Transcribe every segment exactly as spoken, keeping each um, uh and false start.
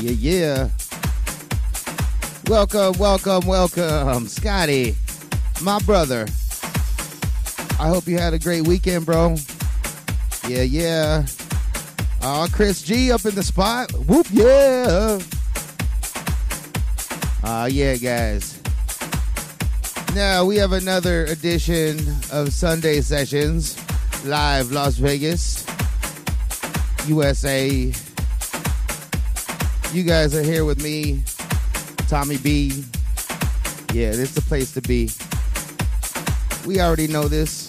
Yeah, yeah. Welcome, welcome, welcome, Scotty, my brother. I hope you had a great weekend, bro. Yeah, yeah. Oh, Chris G up in the spot. Whoop, yeah. Uh, yeah, guys. Now we have another edition of Sunday Sessions, live Las Vegas, U S A. You guys are here with me, Tommy B. Yeah, this is the place to be. We already know this.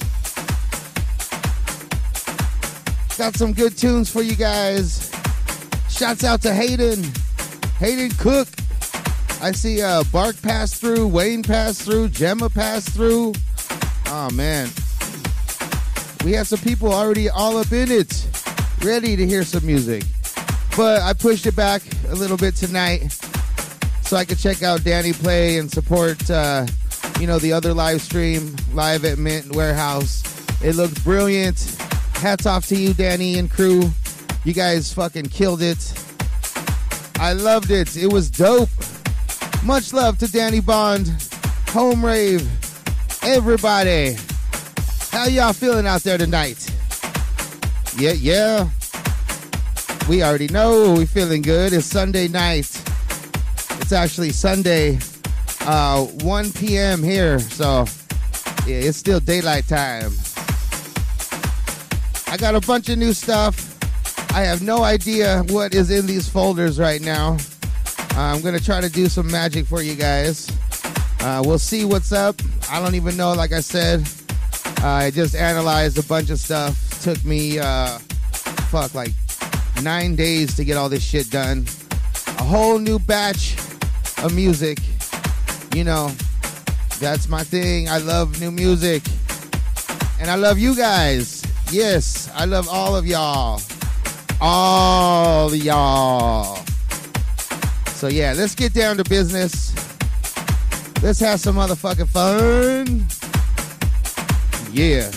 Got some good tunes for you guys. Shouts out to Hayden. Hayden Cook. I see uh, Bark pass through, Wayne pass through, Gemma pass through. Oh, man. We have some people already all up in it, ready to hear some music. But I pushed it back a little bit tonight so I could check out Danny play and support, uh, you know, the other live stream, live at Mint Warehouse. It looked brilliant. Hats off to you, Danny and crew. You guys fucking killed it. I loved it. It was dope. Much love to Danny Bond, Home Rave, everybody. How y'all feeling out there tonight? Yeah, yeah. We already know we feeling good. It's Sunday night. It's actually Sunday, uh, one p.m. here, so yeah, it's still daylight time. I got a bunch of new stuff. I have no idea what is in these folders right now. Uh, I'm going to try to do some magic for you guys. Uh, we'll see what's up. I don't even know, like I said. Uh, I just analyzed a bunch of stuff. Took me, uh, fuck, like nine days to get all this shit done. A whole new batch of music. You know, that's my thing. I love new music. And I love you guys. Yes, I love all of y'all. All of y'all. So yeah, let's get down to business. Let's have some motherfucking fun. Yeah.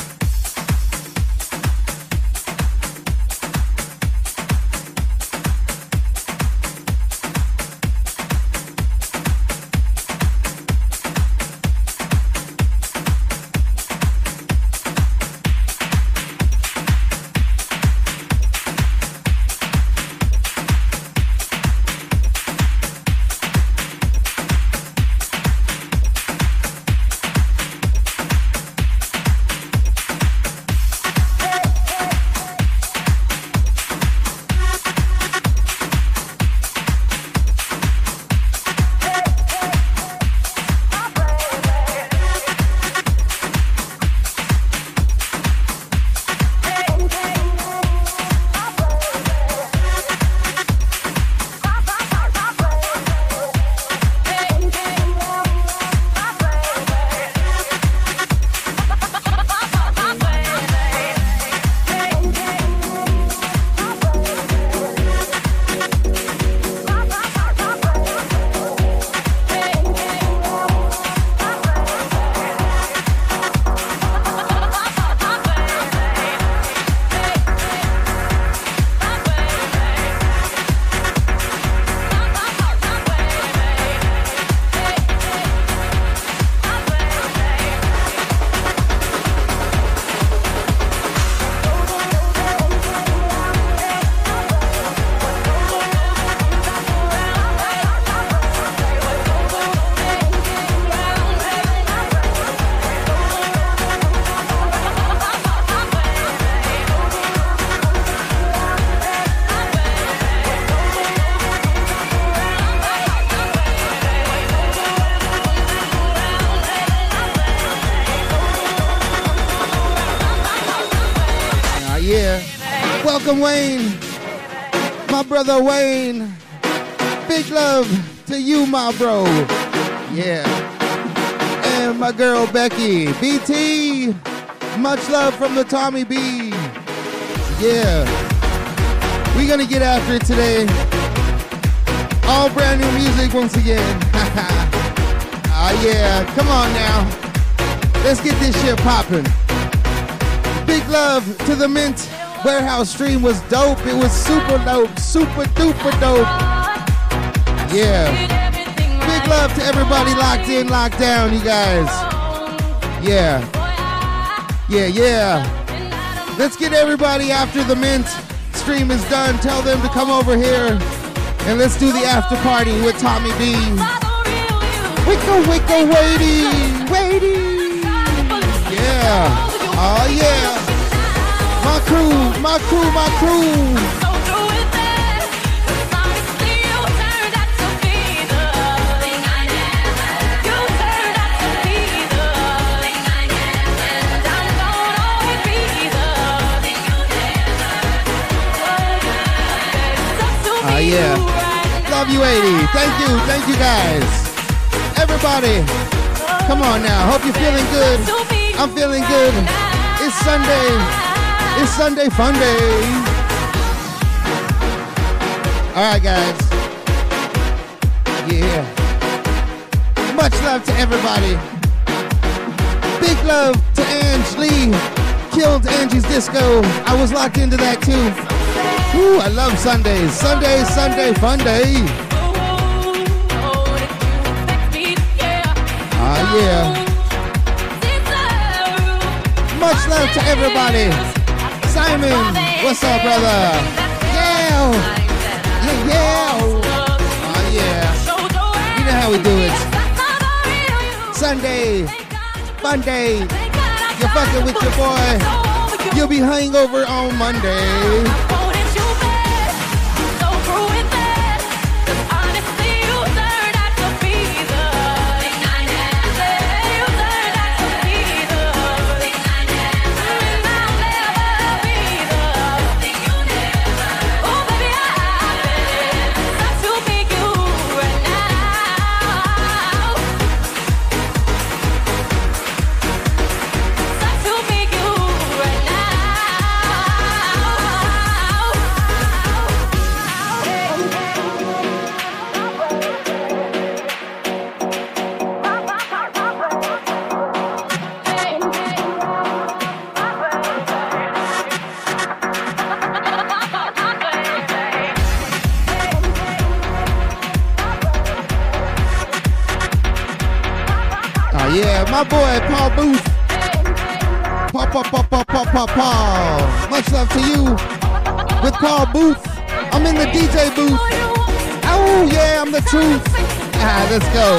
Welcome, Wayne. My brother Wayne. Big love to you, my bro. Yeah. And my girl Becky. B T. Much love from the Tommy B. Yeah. We're going to get after it today. All brand new music once again. Ah, uh, yeah. Come on now. Let's get this shit popping. Big love to the Mint Warehouse stream. Was dope. It was super dope. Super duper dope. Yeah. Big love to everybody locked in, locked down, you guys. Yeah. Yeah, yeah. Let's get everybody after the Mint stream is done. Tell them to come over here and let's do the after party with Tommy B. Wicka, wicka, waiting, waiting. Yeah. Oh, yeah. My crew, my crew, my crew. Ah, uh, yeah. Love you, eighty. Thank you. Thank you, guys. Everybody, come on now. Hope you're feeling good. I'm feeling good. It's Sunday. It's Sunday fun day. All right, guys. Yeah. Much love to everybody. Big love to Ange Lee. Killed Angie's Disco. I was locked into that too. Ooh, I love Sundays. Sunday, Sunday, fun day. Ah, uh, yeah. Much love to everybody. Simon, what's up, brother? Yeah. Yeah, yeah. Ah, uh, yeah. You know how we do it. Sunday, fun day. You're fucking with your boy. You'll be hungover on Monday. My boy, Paul Booth. Paul, Paul, Paul, Paul, Paul, Paul, Paul. Much love to you. With Paul Booth. I'm in the D J booth. Oh, yeah, I'm the truth. Ah, let's go.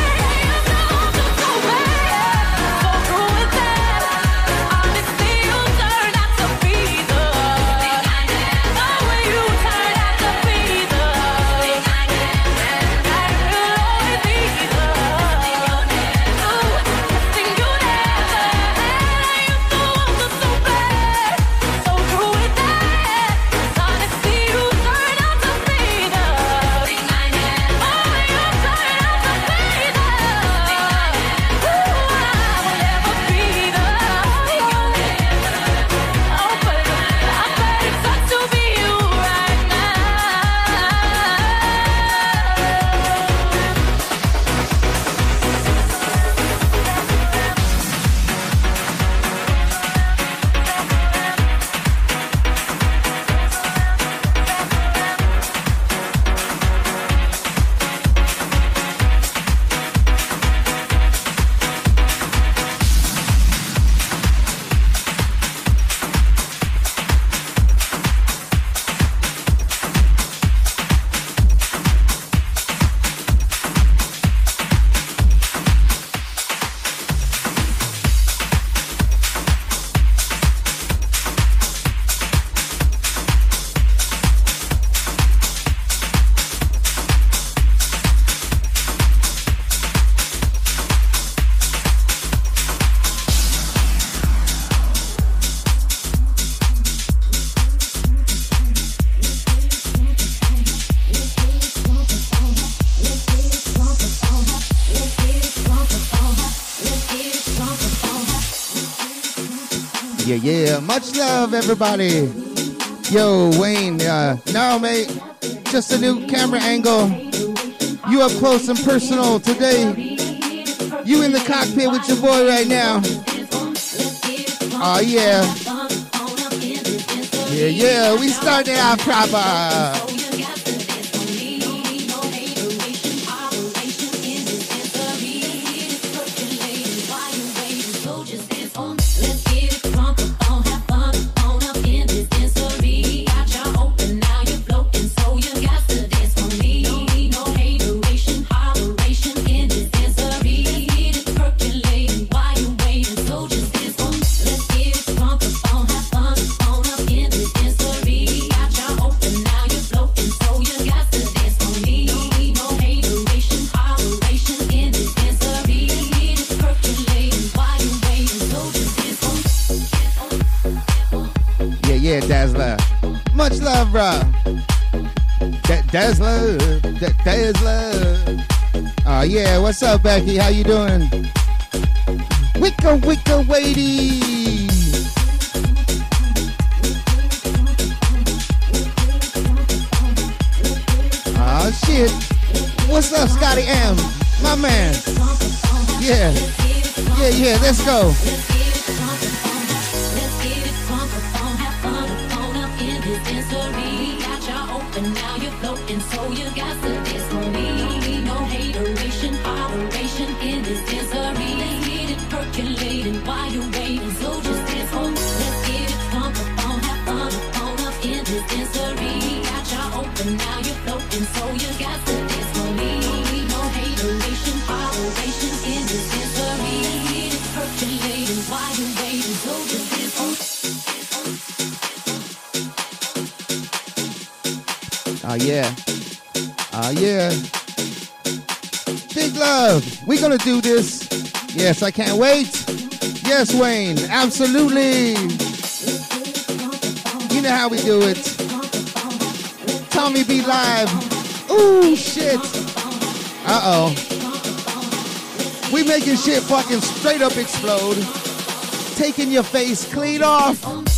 Feel Yeah, yeah. Much love, everybody. Yo, Wayne. Uh, no, mate. Just a new camera angle. You up close and personal today. You in the cockpit with your boy right now. Oh, yeah. Yeah, yeah. We started out proper. Much love, bro. Da- Dazzler, da- Dazzler. Oh yeah, what's up, Becky? How you doing? Wicka, wicka, weighty. Oh shit. What's up, Scotty M? My man. Yeah, yeah, yeah. Let's go. Oh yeah. Oh yeah. Big love. We're gonna do this. Yes, I can't wait. Yes, Wayne. Absolutely. You know how we do it. Tommy B Live. Ooh, shit. Uh-oh. We making shit fucking straight up explode. Taking your face clean off.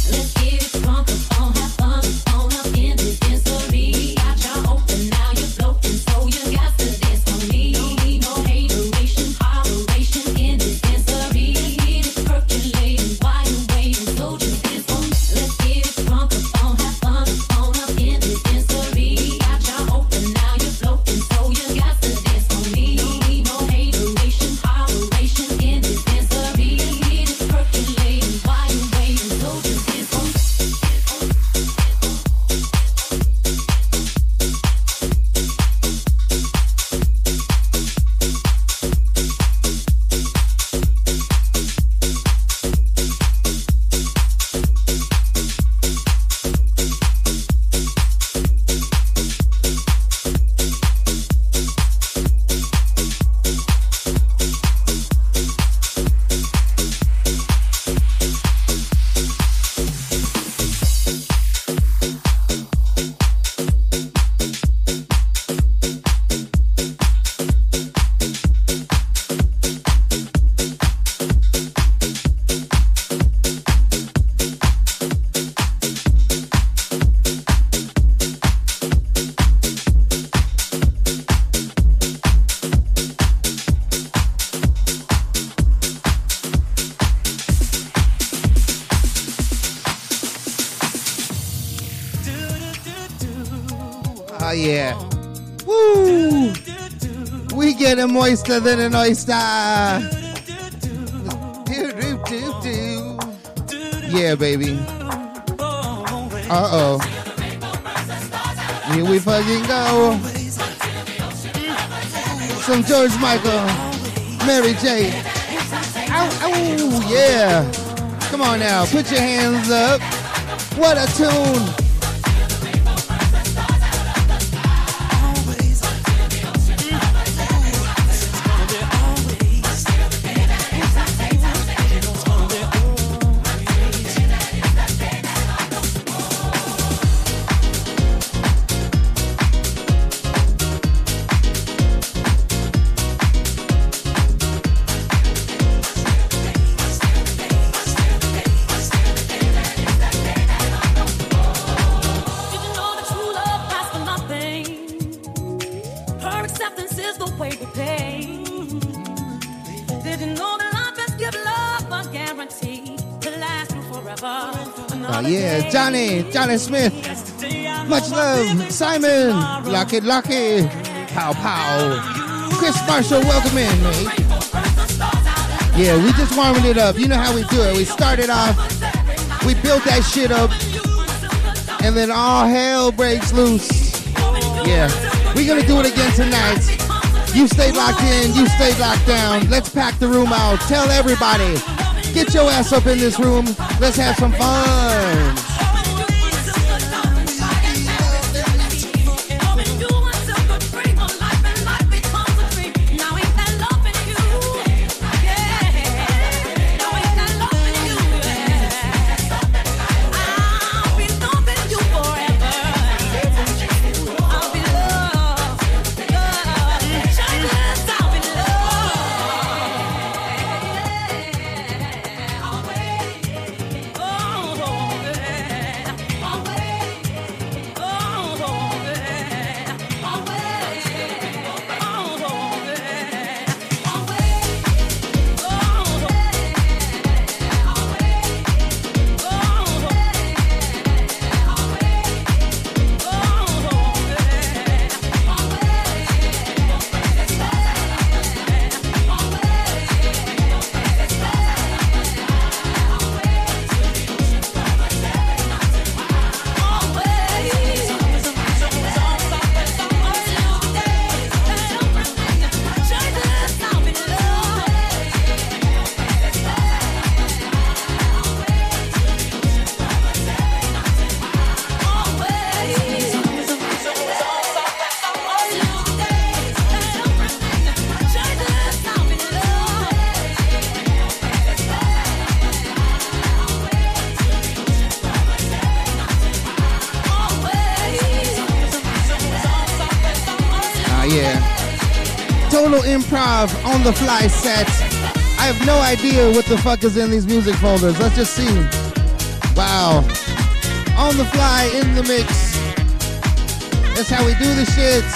Yeah. Woo! We getting moister than an oyster. Do, do, do, do. Yeah, baby. Uh-oh. Here we fucking go. Some George Michael. Mary J. Ow, ow, yeah. Come on now. Put your hands up. What a tune. Did you know that life is give love a guarantee to last you forever? Oh yeah, Johnny, Johnny Smith. Much love, Simon, Lucky Lucky, Pow Pow, Chris Marshall, welcome in, mate. Yeah, we just warming it up. You know how we do it. We started off, we built that shit up, and then all hell breaks loose. Yeah, we're gonna do it again tonight. You stay locked in, you stay locked down. Let's pack the room out. Tell everybody, get your ass up in this room. Let's have some fun. Improv on the fly set. I have no idea what the fuck is in these music folders. Let's just see. Wow. On the fly, in the mix. That's how we do the shit.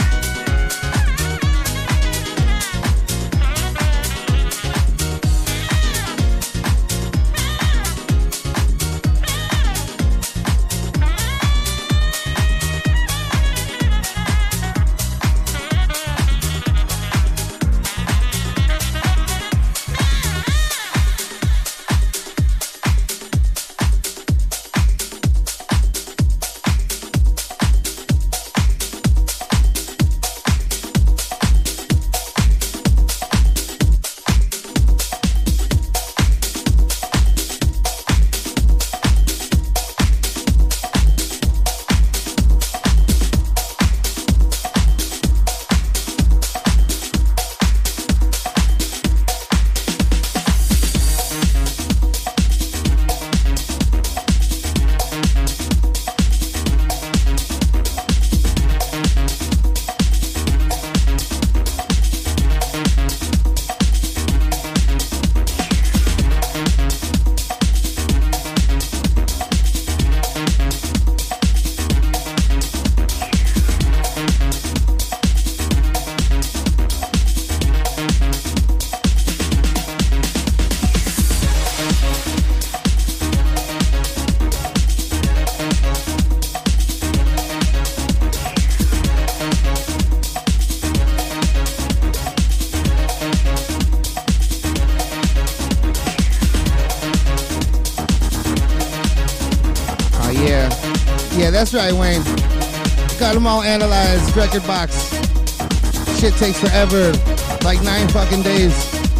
That's right, Wayne. Got them all analyzed. Record box. Shit takes forever. Like nine fucking days.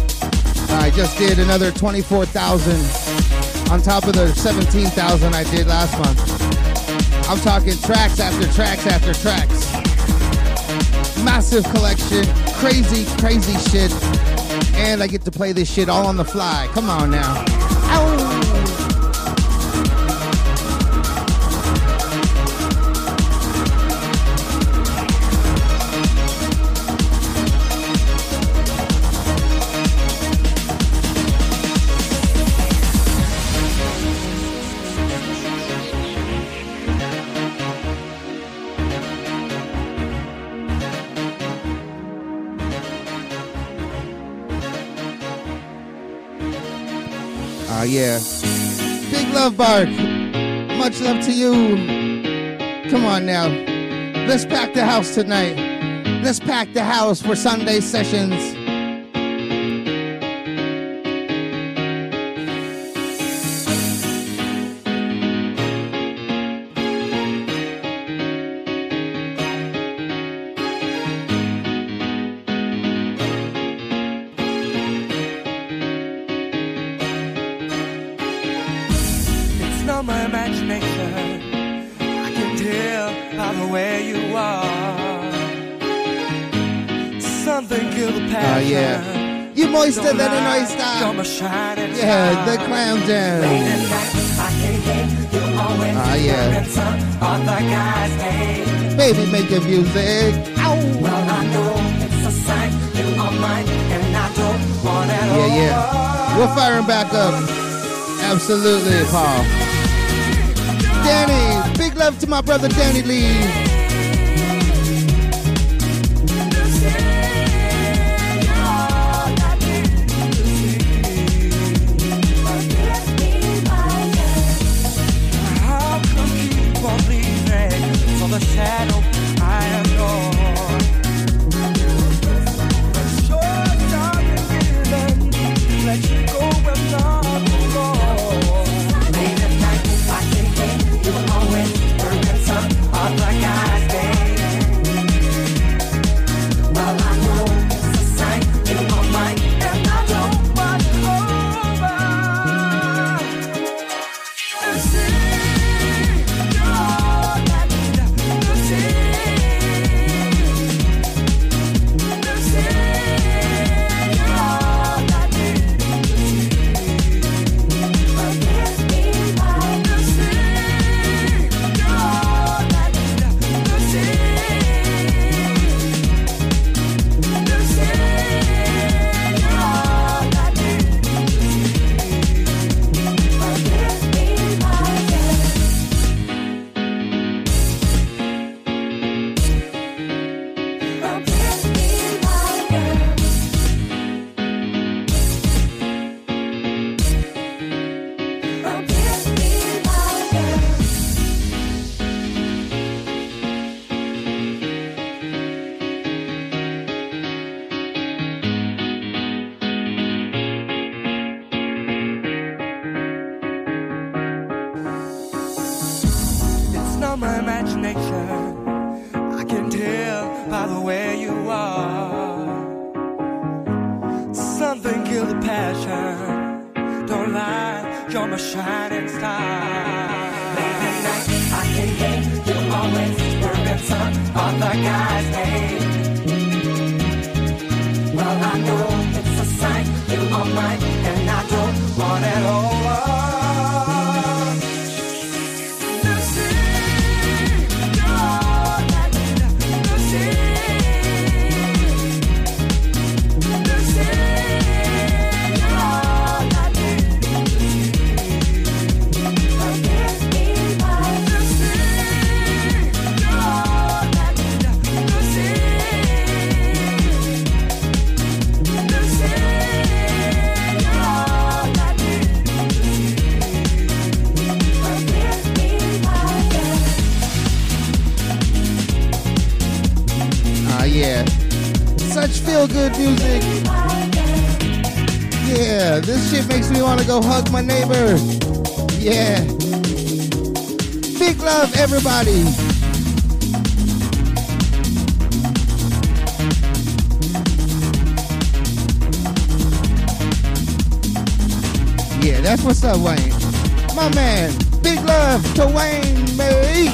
I just did another twenty-four thousand on top of the seventeen thousand I did last month. I'm talking tracks after tracks after tracks. Massive collection. Crazy, crazy shit. And I get to play this shit all on the fly. Come on now. Ow. Ah, uh, yeah. Big love, Bark. Much love to you. Come on now. Let's pack the house tonight. Let's pack the house for Sunday sessions. My imagination, I can tell by the way you are. Something killed the passion. Oh, yeah. You moister than an oyster. Yeah, the clown jam. Ah, yeah. Baby, make your music. Ow. Well, I know it's a sign you are mine, and I don't want it. Yeah, yeah. We're firing back up. Absolutely, Paul. Danny, big love to my brother Danny Lee. How come keep on leaving for the shadow I adore? But sure starting feeling, let you go and not go. Late at night, I can get you always working some other guy's day. Well, I know it's a sign you are mine, and I don't want it over. Lucy, you're all I need. Lucy, Lucy, you're all I need. Forgive me, my Lucy, you're all I need. Lucy, Lucy, you're all I need. Forgive me, my dear. Forgive me, my girl. Forgive me, my girl. It's not my imagination. I can tell by the way you are. Something killed the passion. Don't lie, you're my shining star. Late at night, I can get you always working some other guy's day. Well, I know it's a sign you are mine, and I don't want it over. Lucy, you're all I need. Lucy, Lucy, you're all I need. Forgive me, my Lucy, you're all I need. Lucy, Lucy, you're all I need. Forgive me, my girl. Ah, yeah. Such feel-good music. Yeah, this shit makes me want to go hug my neighbor. Yeah. Big love, everybody. Yeah, that's what's up, Wayne. My man, big love to Wayne, baby.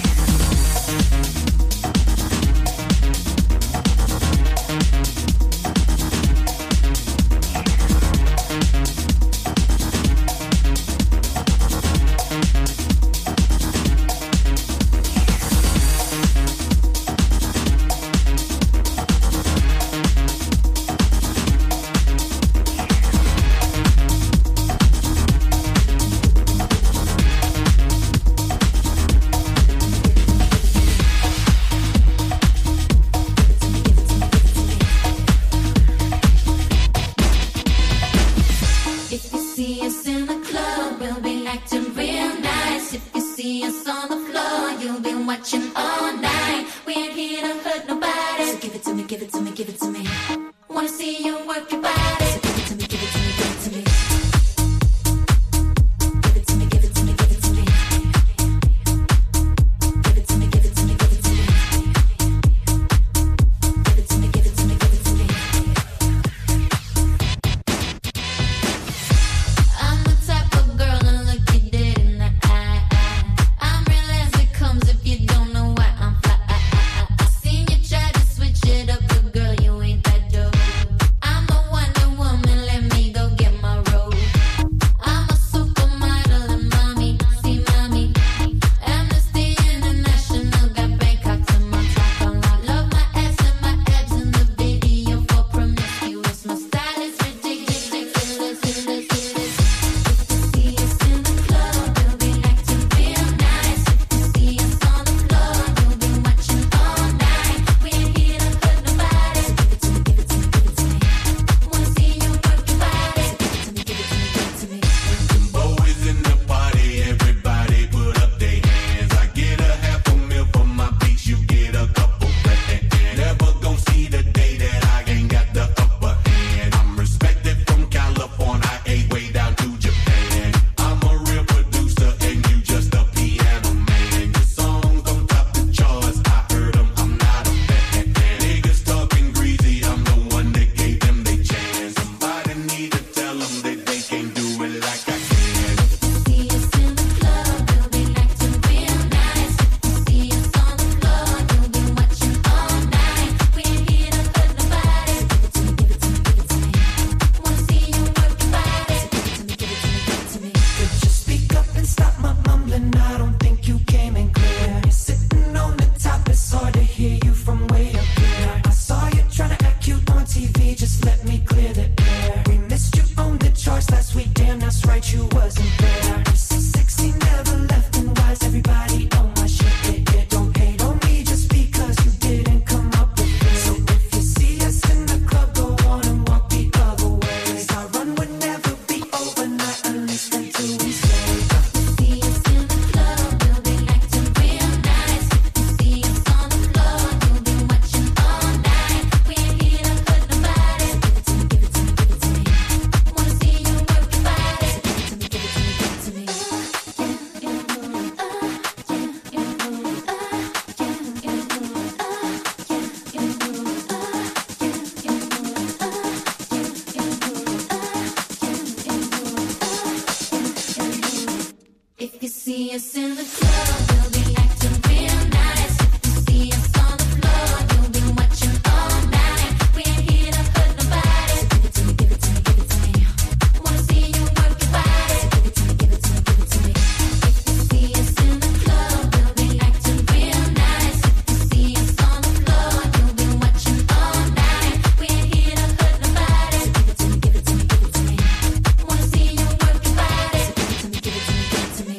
see us in the club, we'll be acting real nice. If you see us on the floor, you'll be watching all night. We ain't here to hurt nobody. So give it to me, give it to me, give it to me. Wanna see you work your body. So give it to me, give it to me, give it to me. If you see us in the club, we'll be acting real nice. If you see us on the floor, you'll be watching all night. We ain't here to hurt nobody. So give it to me, give it to me, give it to me. Wanna see you work your body. So give it to me, give it to me, give it to me.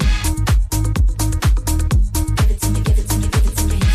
Give it to me, give it to me, give it to me. Give it to me, give it to me, give it to me.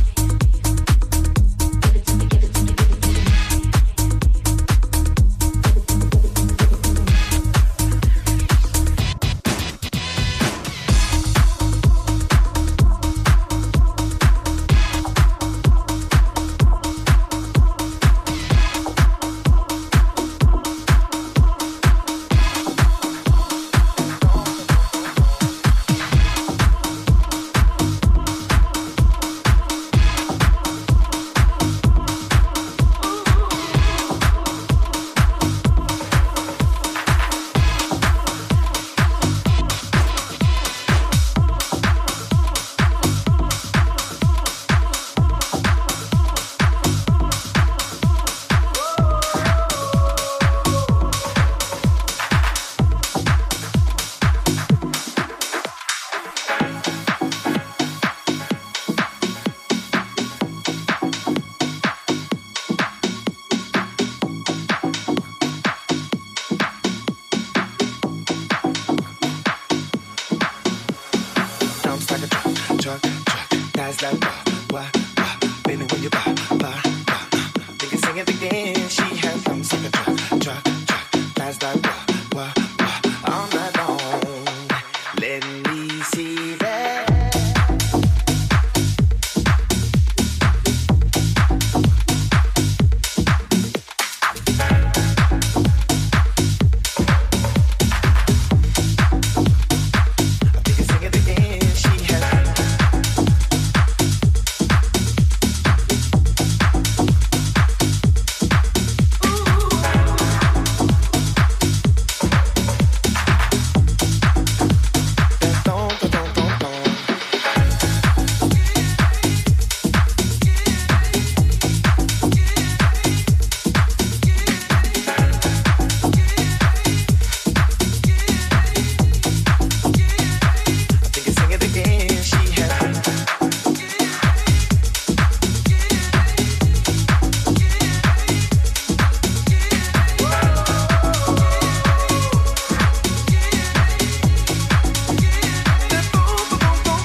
Bounce like a truck, truck, truck. That's like wah, wah, wah. Baby, when you bah, bah, bah. Think it's singing again. She has bounce like a truck, truck, truck. That's like wah, wah, wah. All night long. Let me see that. I think it's singing again. She has. That thong, thong, thong, thong, thong. I think it's singing again. She has. That thong, thong,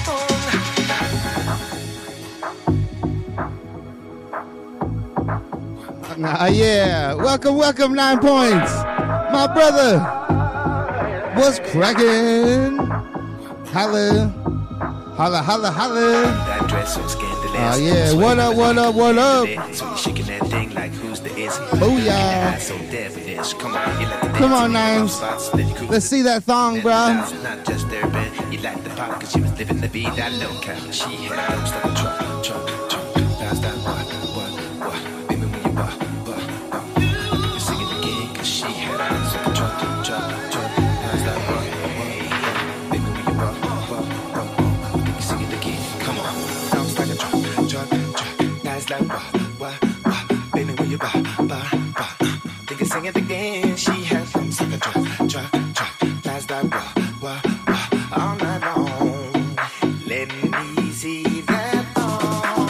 thong, thong. Ah, yeah. Welcome, welcome, Nine Points. My brother. What's cracking? Holla. Holla, holla, holla. That dress so scandalous. Oh, yeah. What up, what up, what up? So you shaking that thing like who's the is? Booyah. So devilish. Come on, you like the Come dance, on, you like Nimes. the spots, then you cruise Let's see that thong, bro. Not just urban. You like the pop because she was living the beat. I low count. She had those like a truck, truck, truck. That's that what, what, what. Baby, when you buh, buh, buh. You sing it again because she had those like a truck, truck, truck. That's that what, what, what. Baby, when you buh, buh, buh, buh. You sing it again. Come on. Sounds like a truck, truck, truck. That's like what, what, what. Baby, when you buh, buh, buh. Think you sing it again. She had those like a truck, truck, truck. That's like what, what, what. All night long. Let me see that thong.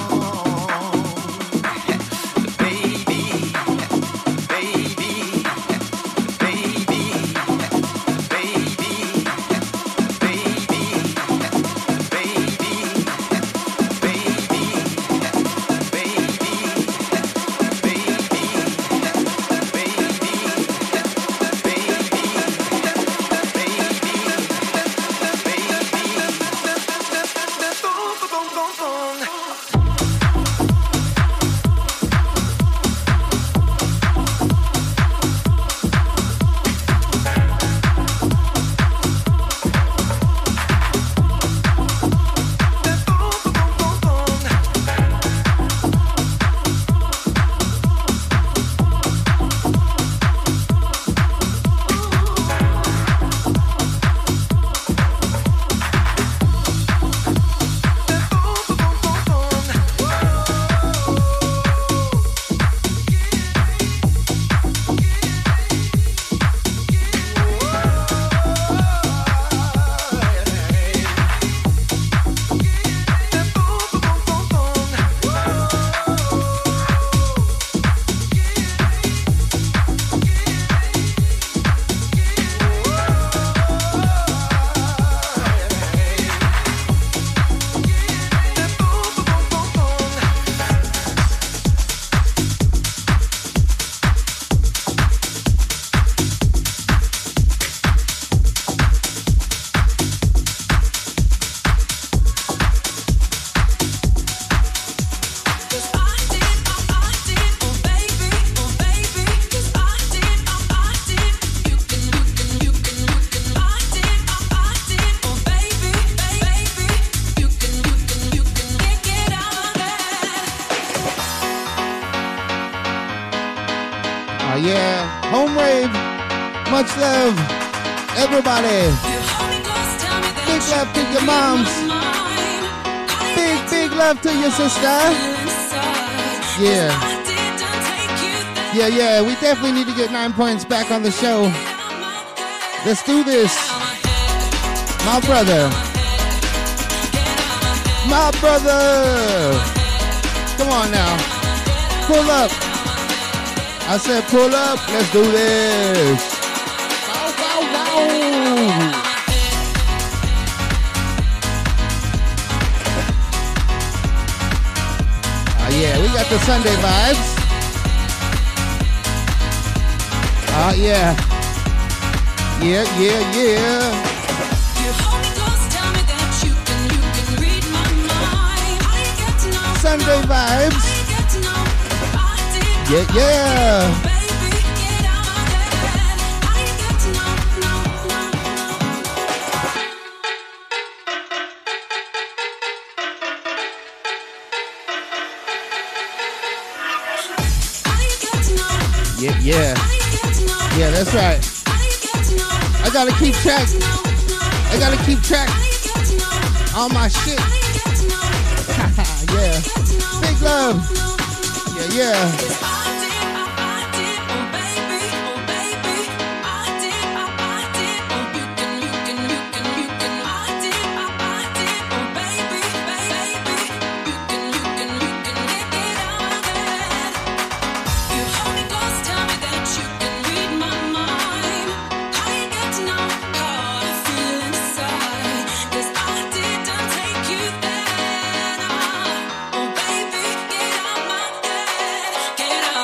Baby, baby, baby. Much love, everybody. Big love to your moms. Big, big love to your sister. Yeah. Yeah, yeah, we definitely need to get nine points back on the show. Let's do this. My brother. My brother. Come on now. Pull up. I said pull up. Let's do this. Wow, wow, wow. Ah, yeah, we got the Sunday vibes. Ah, yeah. Yeah, yeah, yeah. Sunday vibes. Yeah, yeah. Yeah, yeah. Yeah, that's right. I gotta keep track. I gotta keep track on my shit. Yeah. Big love. Yeah, yeah. Get out.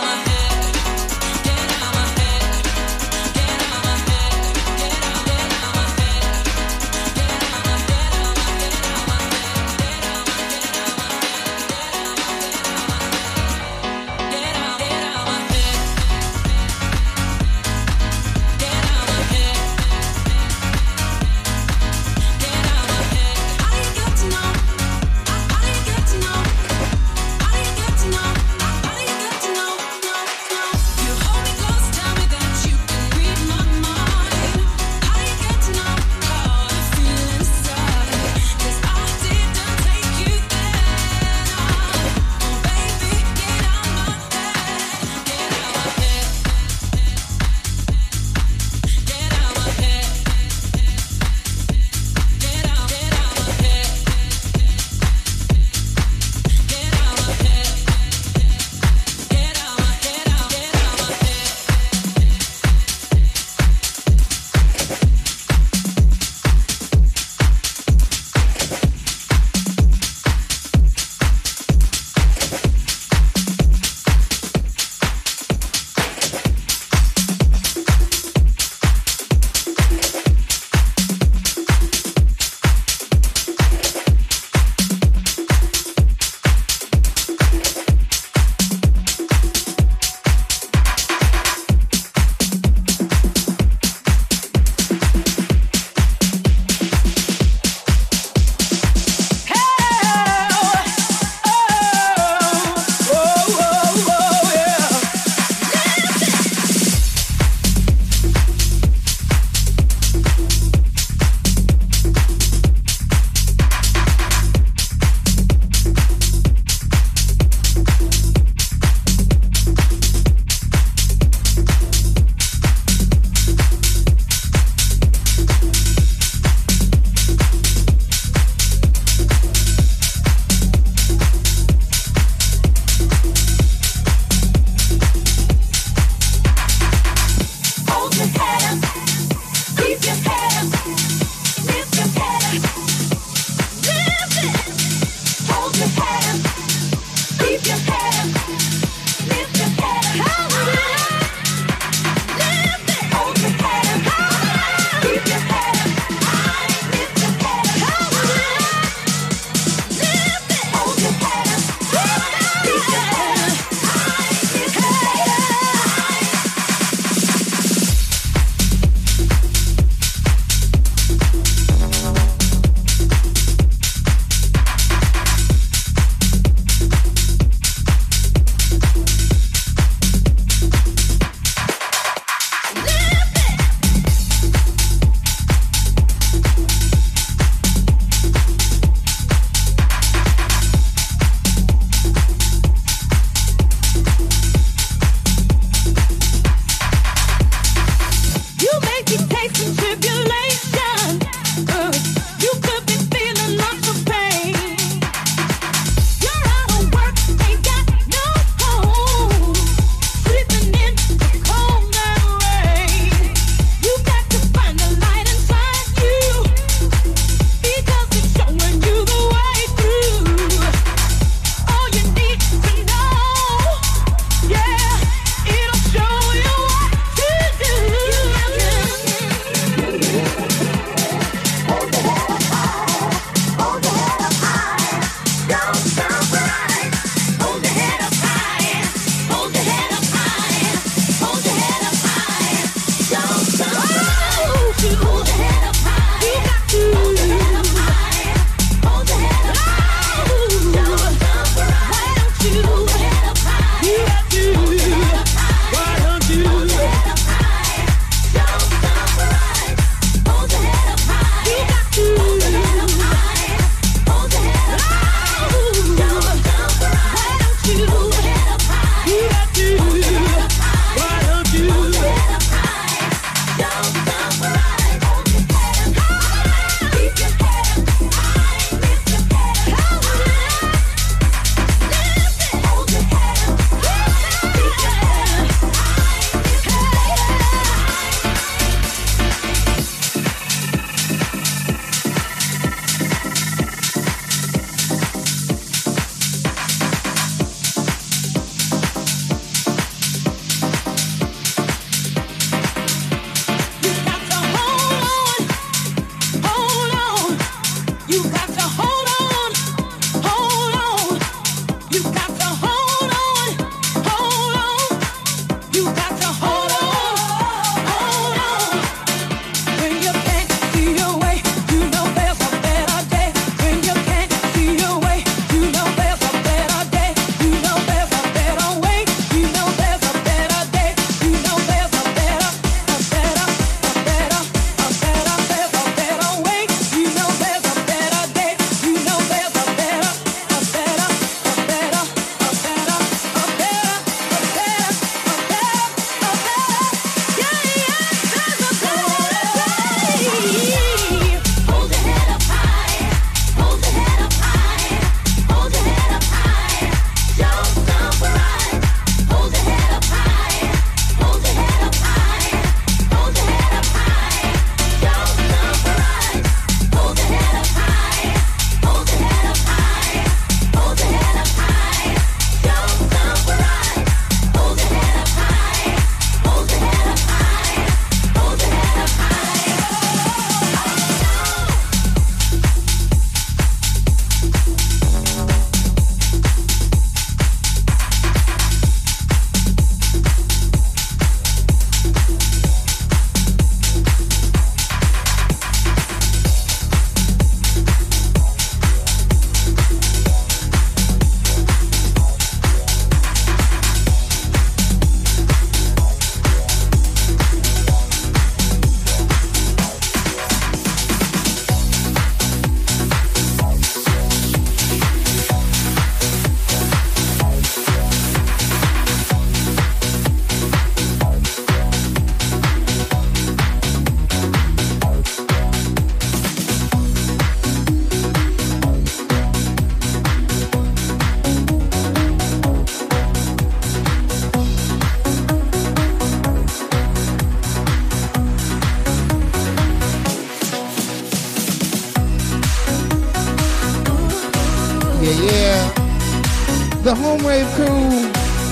The Home Rave crew.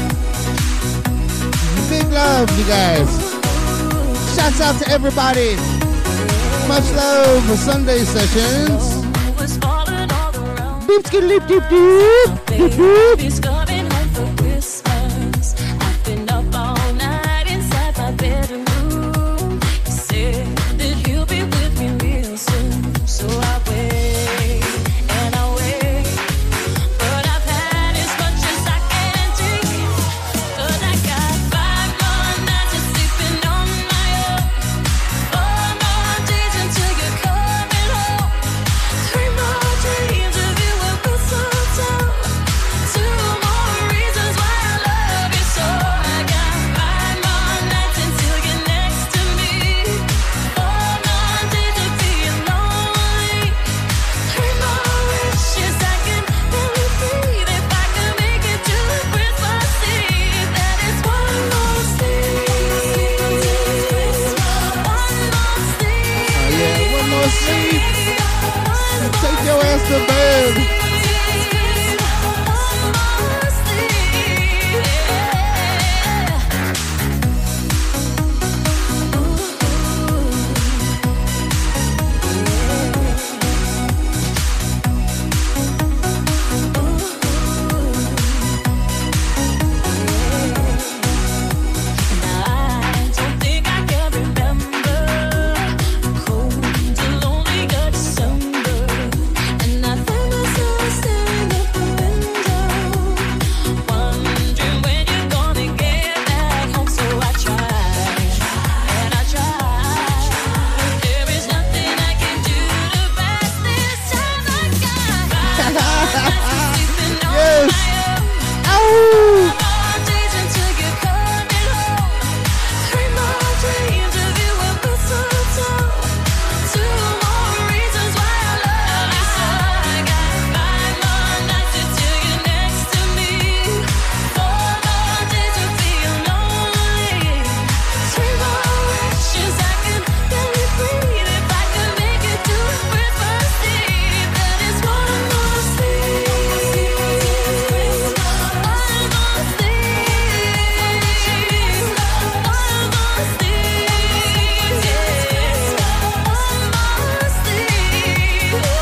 Big love, you guys. Shouts out to everybody. Much love for Sunday sessions. Was falling all around. Doop, skid, doop, doop, doop. Doop, doop. Baby's coming home for Christmas. I've been up all night inside my bedroom. He said that he'll be with me real soon. So I wait and I wait, but I've had as much as I can take. 'Cause I got five more nights of sleeping on my own, four more days until you're coming home, three more dreams of you with mistletoe, two more reasons why I love you so. I got five more nights until you're next to me, four more days of being lonely, three more wishes I can barely breathe if I can make it to Christmas Eve. That is one more sleep, one more sleep. Oh, yeah, one more sleep. Take your ass to bed. I don't think I can remember cold and lonely December, and I find myself staring at the window, wondering when you're gonna get back home. So I try and I try, but there is nothing I can do to pass this time. I got five nights of sleeping on Yes. my own. Ow! More days until you're coming home, three more dreams of you with mistletoe, two more reasons why I love you so. I got five more nights until you're next to me, four more days of being lonely, three more wishes I can barely breathe if I can make it to Christmas Eve. That is one more sleep, one more sleep, one more sleep, one more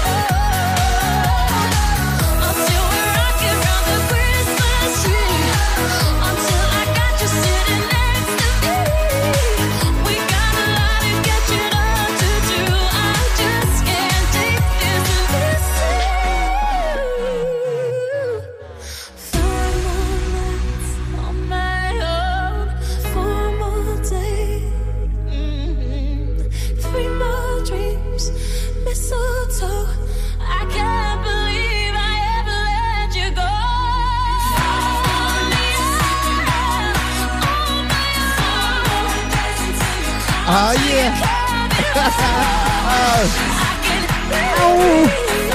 sleep. Until we're rocking around the Christmas tree, until I got you sitting next to me. We got a lot of catching up to do. I just can't take this and listen. Five more nights on my own, four more days, three more dreams, mistletoe. I can't believe I ever let you go. On my own, Oh, yeah. I can Ow.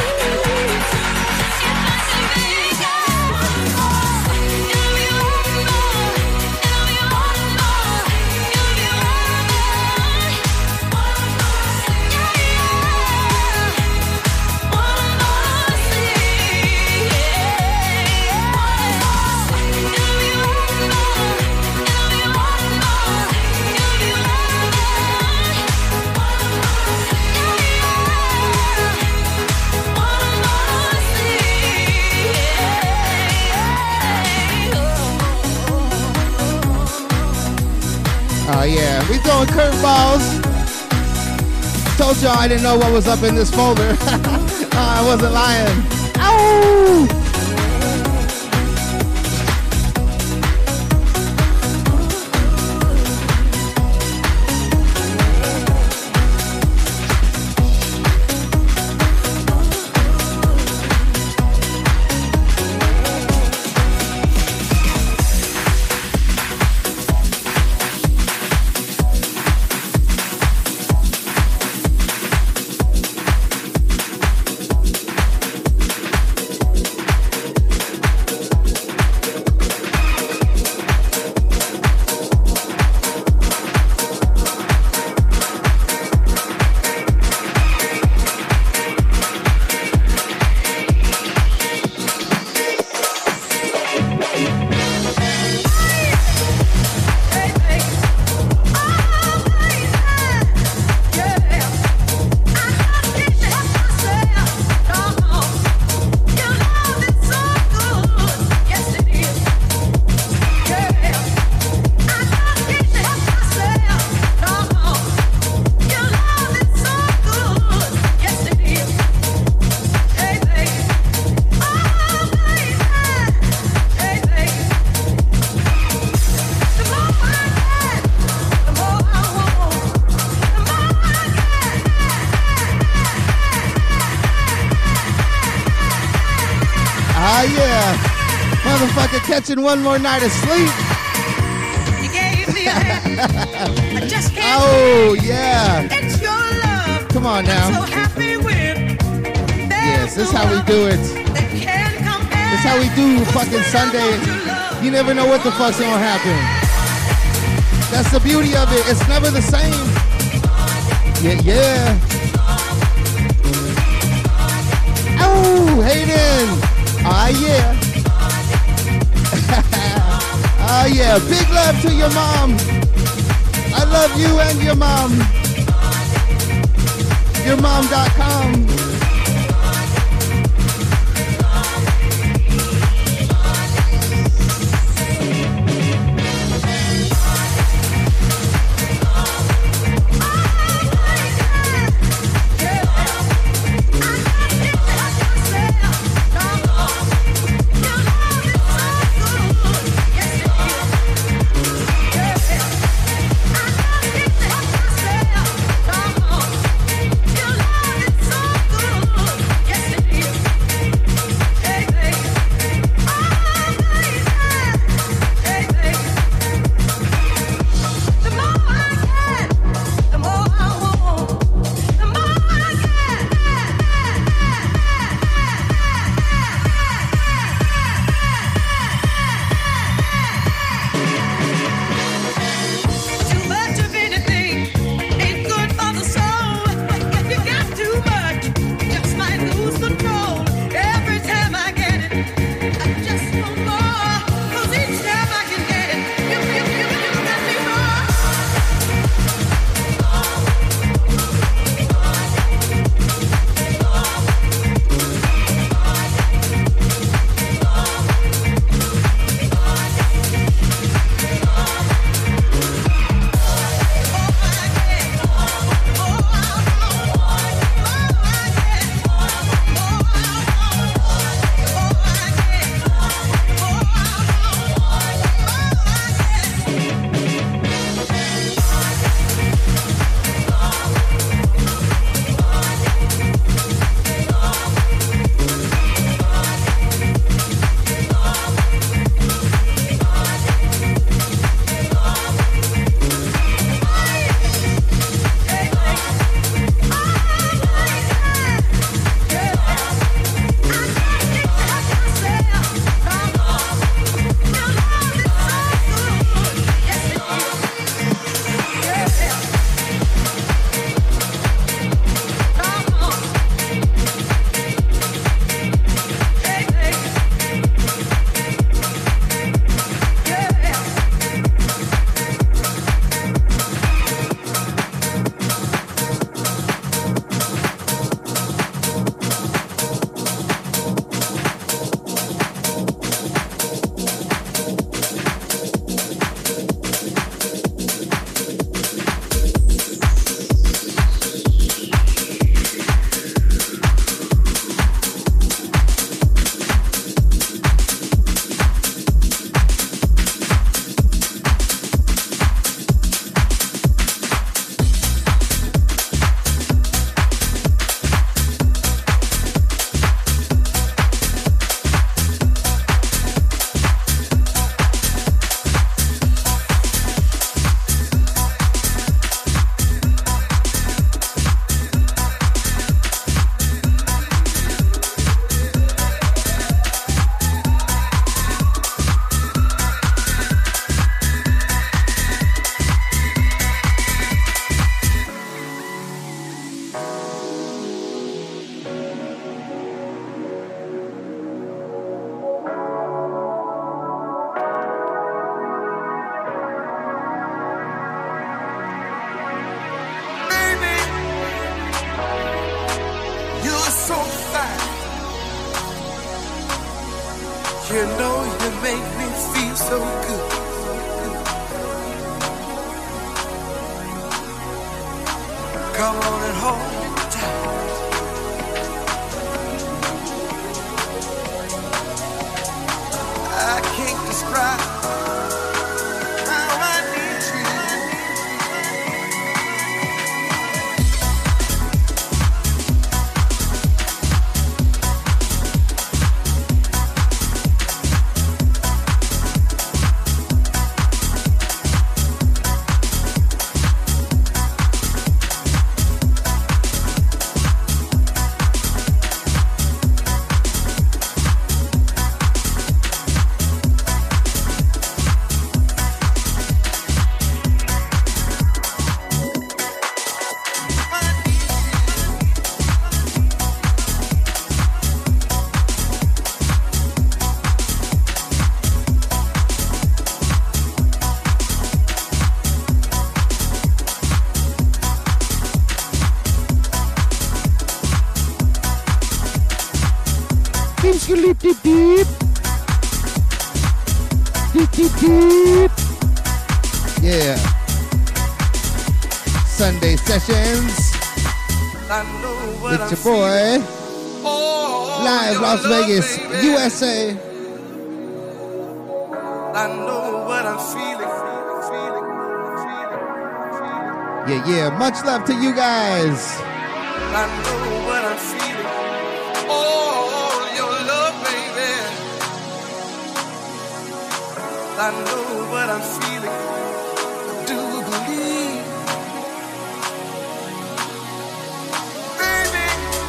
Oh, yeah. We throwing curveballs. Told y'all I didn't know what was up in this folder. Oh, I wasn't lying. Ow! motherfucker catching one more night of sleep. You gave me a hand. I just can't. Oh, yeah. It's your love. Come on now. I'm so happy with. Yes, this is how we do it. This is how we do fucking Sunday. You never know what the fuck's gonna happen. That's the beauty of it. It's never the same. Yeah, yeah. Oh, Hayden. Ah, yeah. Ah, yeah. Big love to your mom. I love you and your mom. your mom dot com. You know you make me feel so good. Come on and hold me tight. I can't describe how I need you. Deep, deep, deep. Deep, deep, deep. Yeah. Sunday sessions. I know what With I'm your boy. Oh, Live your Las love, Vegas, baby. U S A. I know what I'm feeling. feeling, feeling, Yeah, yeah. Much love to you guys. I know what I'm feeling. Oh, your love, baby. I know what I'm feeling. I do believe. Baby,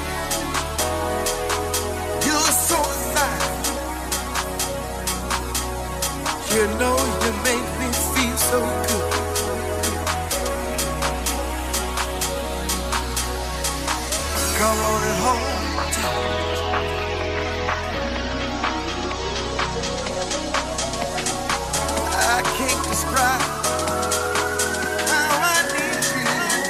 you're so fine. You know you make me feel so good. Come on and hold tight. I can't describe how I need you.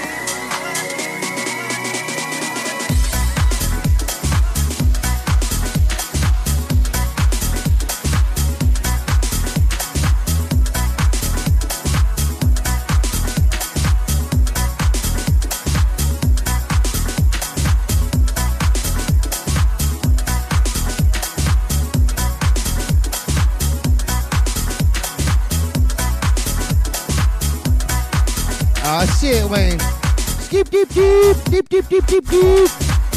Oh shit, Wayne. Skip, deep, deep, deep, deep, deep, deep, deep.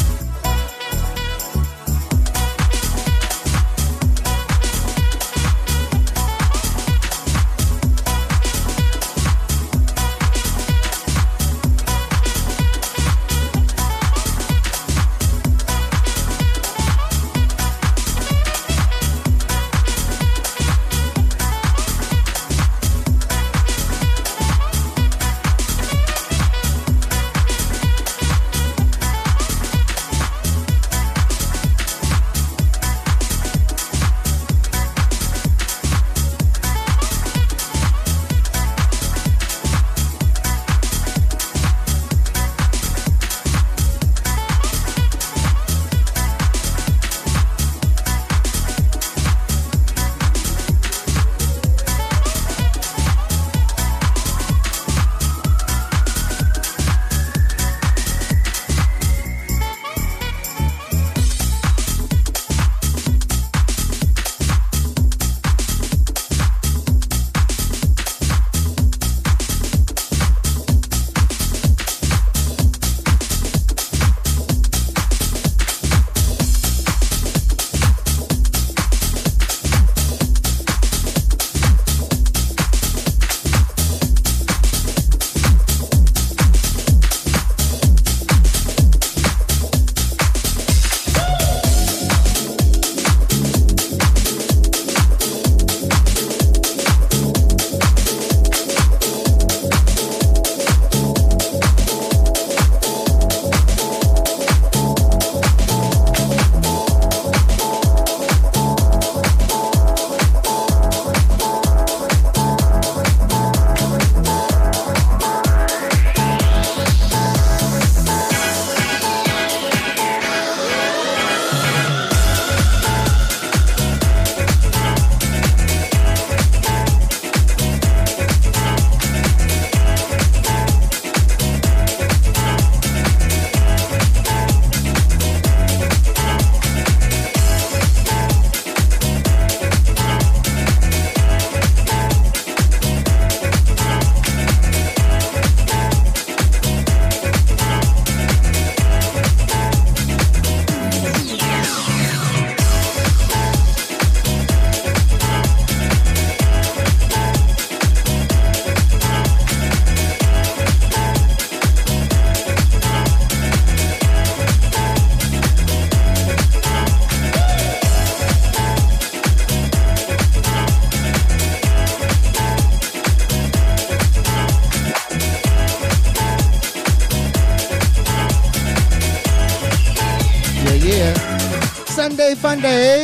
Sunday Fun Day.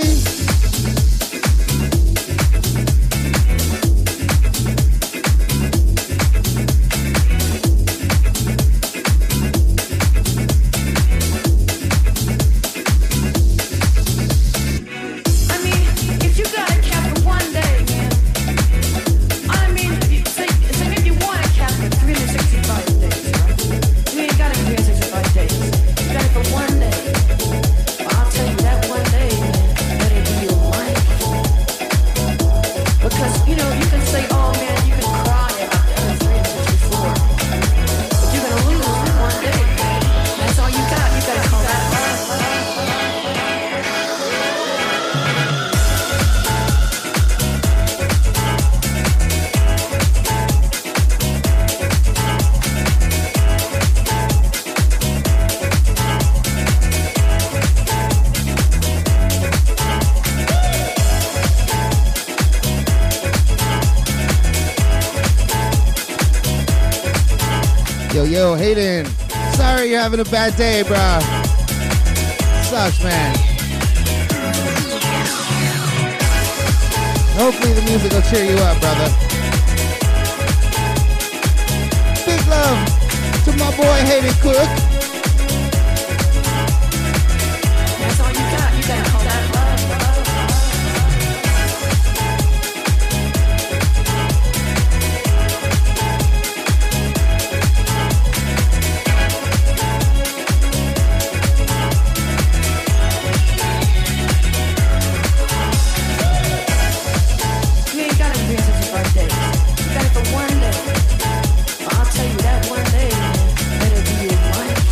Yo, Hayden, sorry you're having a bad day, bruh. Sucks, man. Hopefully the music will cheer you up, brother. Big love to my boy Hayden Cook. That's all you got. You gotta call that love, love, love. You ain't got to be such a birthday. You got it for one day. I'll tell you that one day, man, better be your life.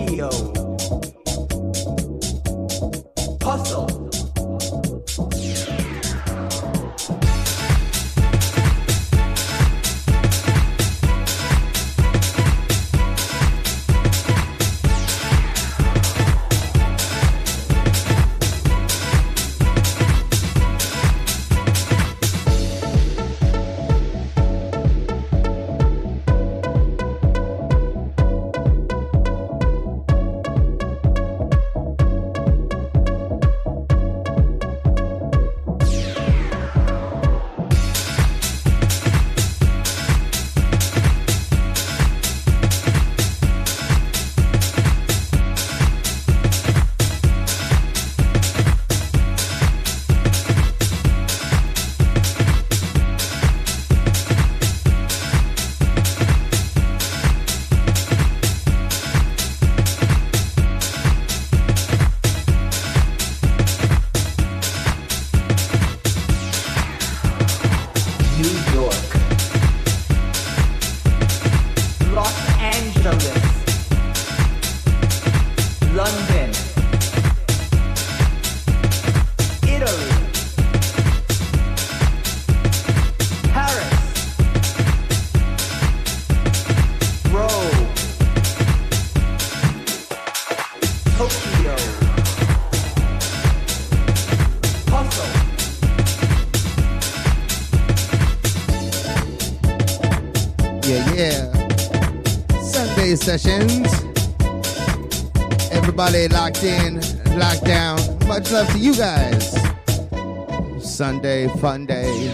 Tokyo. Hustle. Sessions. Everybody locked in, locked down. Much love to you guys. Sunday fun day.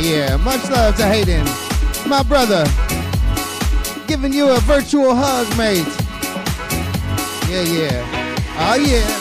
yeah. Much love to Hayden, my brother. Giving you a virtual hug, mate. Yeah, yeah. Oh, yeah.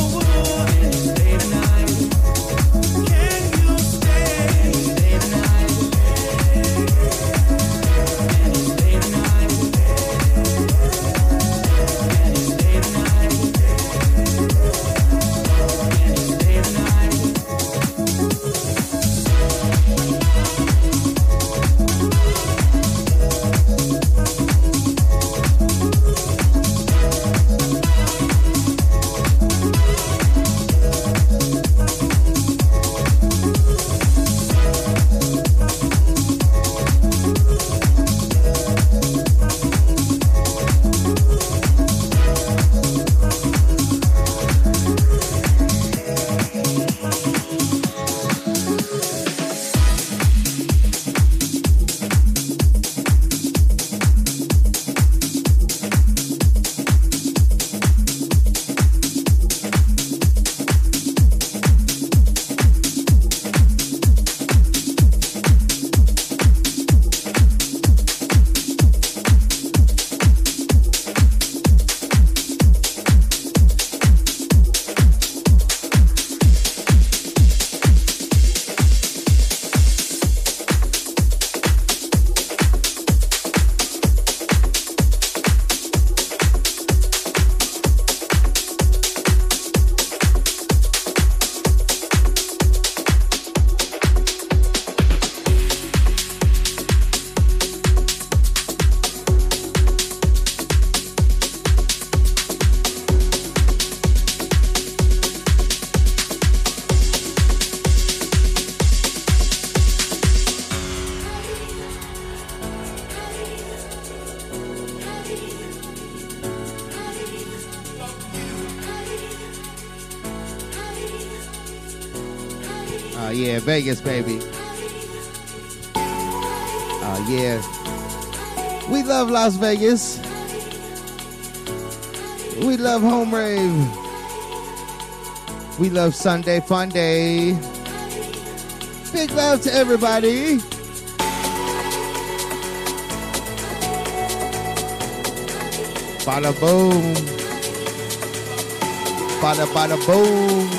Stay the night. Oh, yeah, Vegas, baby. Oh, yeah. We love Las Vegas. We love Home Rave. We love Sunday Fun Day. Big love to everybody. Bada boom. Bada bada boom.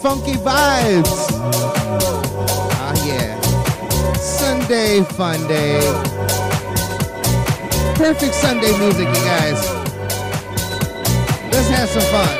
funky vibes. Ah, yeah. Sunday fun day. Perfect Sunday music, you guys. Let's have some fun.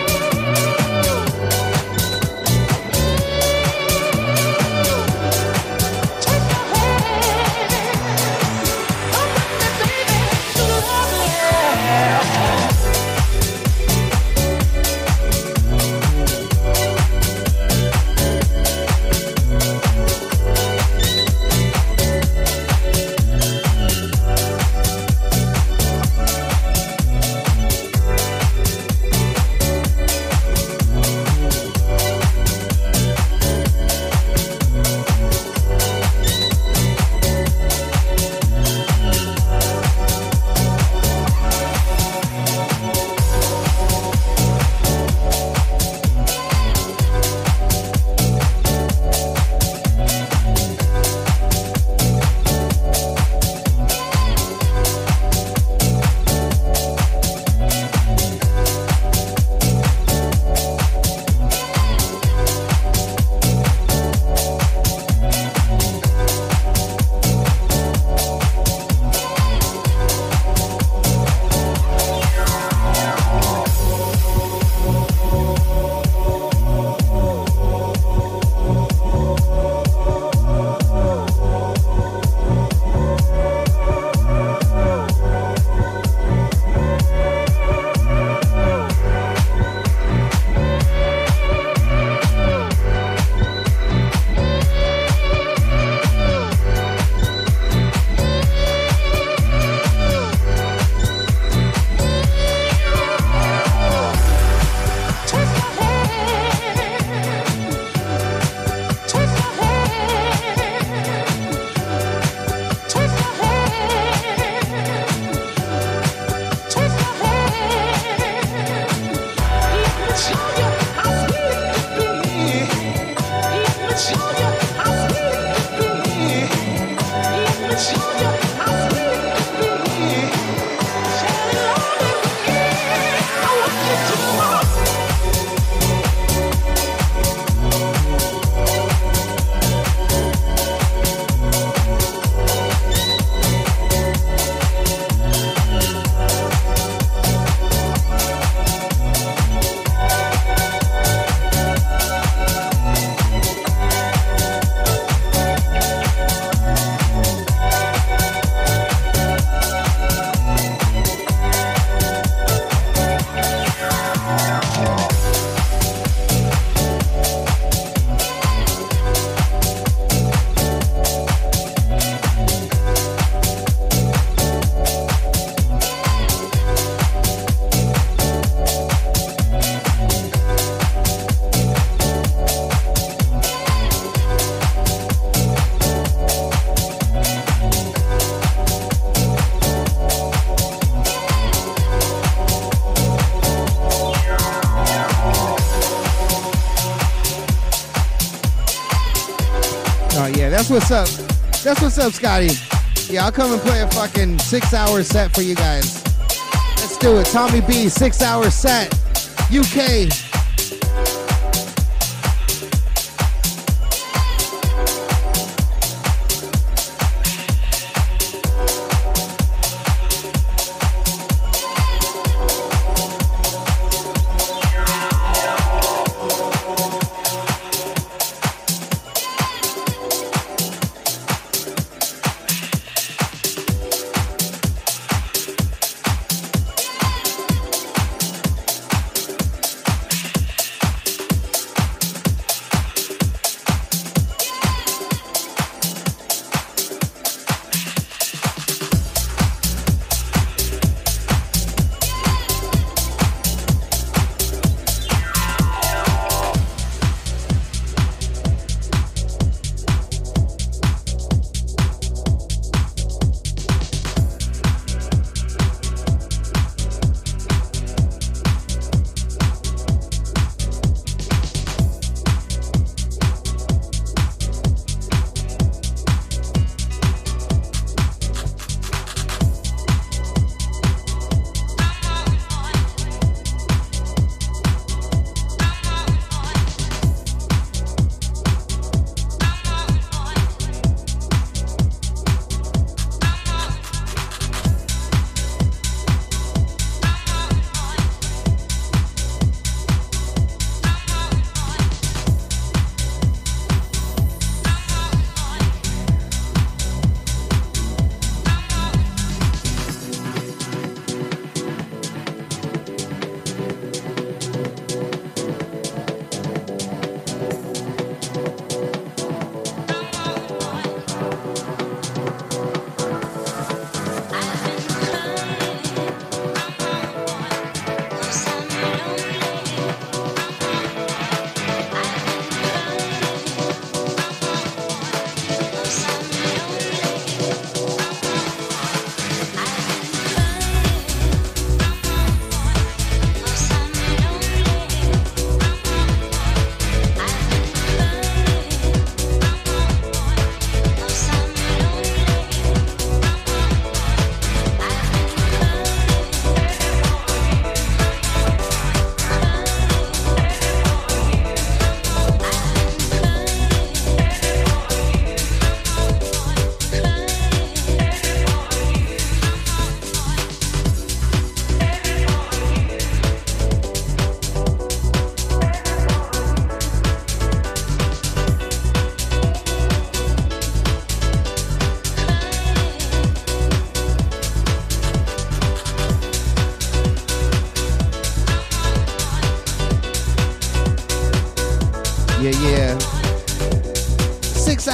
That's what's up. That's what's up, Scotty. Yeah, I'll come and play a fucking six-hour set for you guys. Let's do it. Tommy B, six-hour set. U K.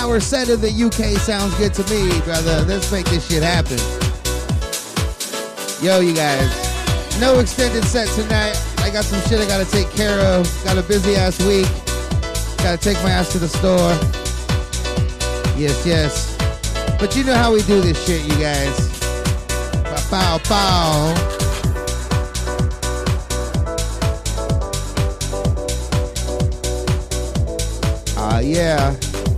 hour set in the U K sounds good to me, brother. Let's make this shit happen. Yo, you guys. No extended set tonight. I got some shit I gotta take care of. Got a busy ass week. Gotta take my ass to the store. Yes, yes. But you know how we do this shit, you guys. Pow, pow, pow. Ah, uh, yeah.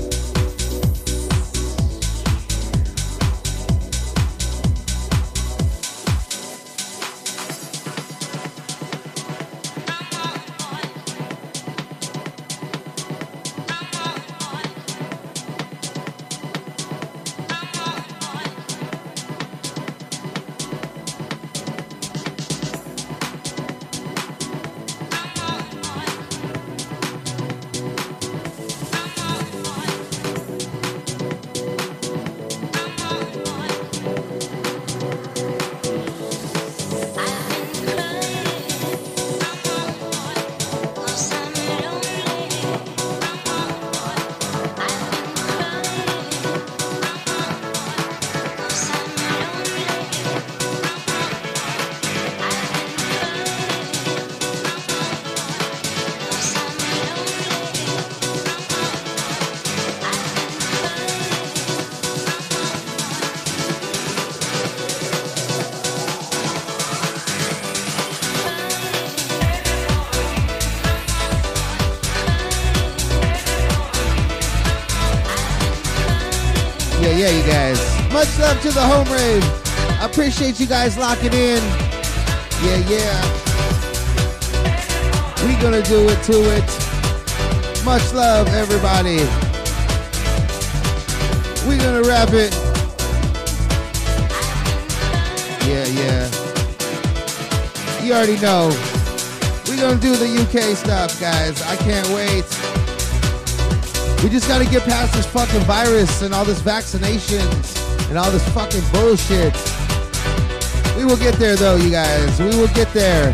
Yeah, you guys. Much love to the home rave. I appreciate you guys locking in. Yeah, yeah. We gonna do it to it. Much love, everybody. We gonna wrap it. Yeah, yeah. You already know. We gonna do the U K stuff, guys. I can't wait. We just gotta get past this fucking virus and all this vaccinations and all this fucking bullshit. We will get there though, you guys. We will get there.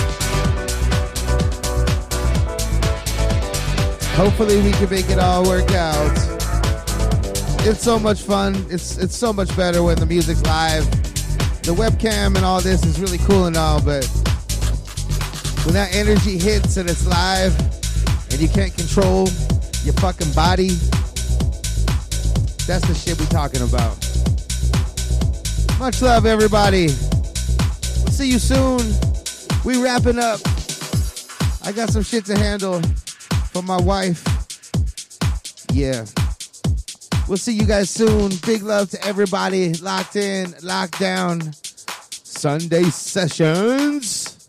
Hopefully we can make it all work out. It's so much fun. It's it's so much better when the music's live. The webcam and all this is really cool and all, but when that energy hits and it's live and you can't control your fucking body, that's the shit we talking about. Much love, everybody. We'll see you soon. We wrapping up. I got some shit to handle for my wife. Yeah. We'll see you guys soon. Big love to everybody locked in, locked down. Sunday Sessions.